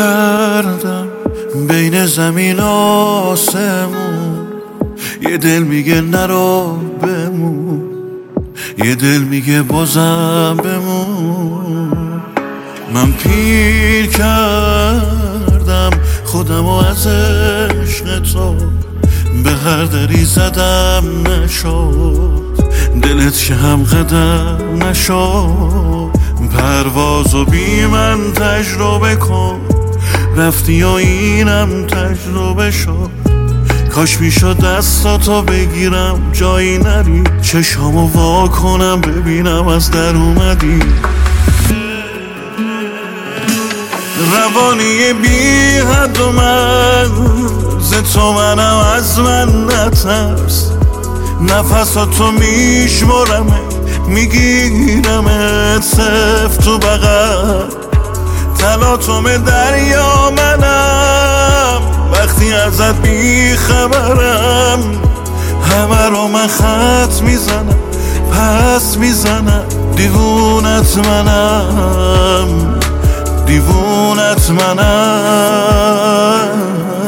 کردم بین زمین و آسمون، یه دل میگه نرو بمون، یه دل میگه بازم بمون. من پیر کردم خودمو از عشق تو، به هر دری زدم نشد، دلت که هم قدم نشد. پروازو بی من تجربه کن، رفتی و اینم تجربه شد. کاش میشد دستاتو بگیرم جایی نری، چشامو وا کنم ببینم از در اومدی. روانی بی حد و مرز تو، منم از من نترس. نفساتو میشمرمه میگیرمت سفت تو بغل. تلاطم دریا منم وقتی ازت بیخبرم، همه رو من خط میزنم پس میزنم. دیوونت منم، دیوونت منم.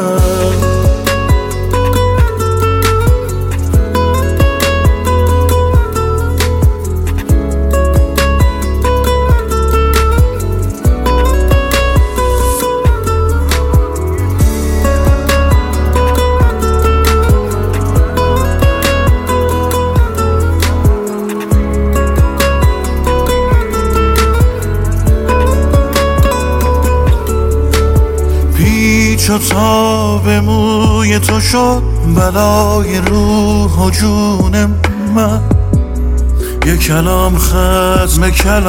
چو تاب موی تو شد بلای روح و جون من، یه کلام ختم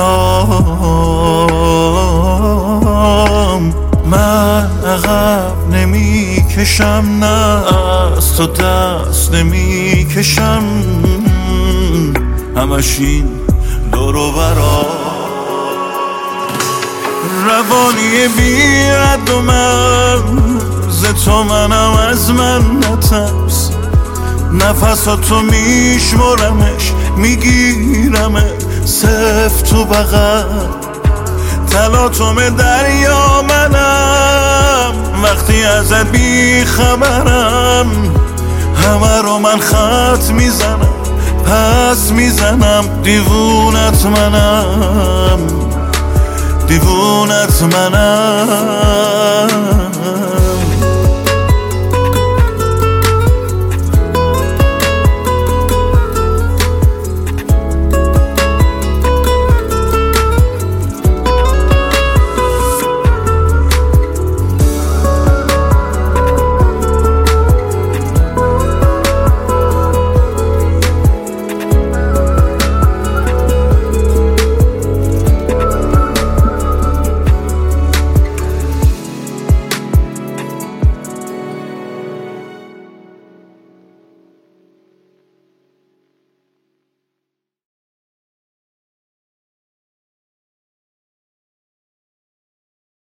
کلام. من عقب نمی کشم، نه از تو دست نمی کشم. همش این دور و برا روانی بی حد و مرز تو، منم از من نترس. نفساتو میشمرمش میگیرمه سفت تو بغل. تلاطم دریا منم وقتی ازت بیخبرم، همه رو من خط میزنم پس میزنم. دیوونت منم، دیوونت منم.